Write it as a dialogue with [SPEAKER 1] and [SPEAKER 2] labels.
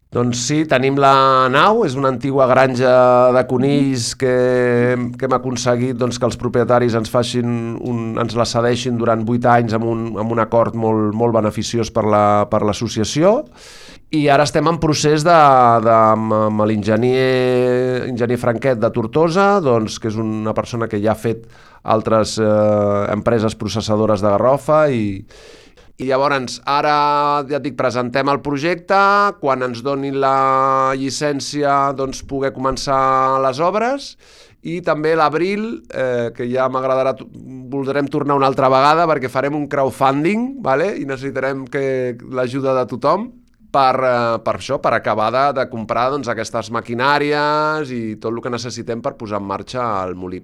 [SPEAKER 1] Doncs sí, tenim la nau, és una antiga granja de conills que hem aconseguit doncs, que els propietaris ens la cedeixin durant 8 anys amb un acord molt beneficiós per l'associació. I ara estem en procés amb l'enginyer Franquet de Tortosa, doncs, que és una persona que ja ha fet altres empreses processadores de garrofa i llavors ara, ja et dic, presentem el projecte, quan ens donin la llicència doncs poder començar les obres, i també l'abril, que ja voldrem tornar una altra vegada perquè farem un crowdfunding, vale? I necessitarem l'ajuda de tothom per això, per acabar de comprar doncs, aquestes maquinàries i tot el que necessitem per posar en marxa el molí.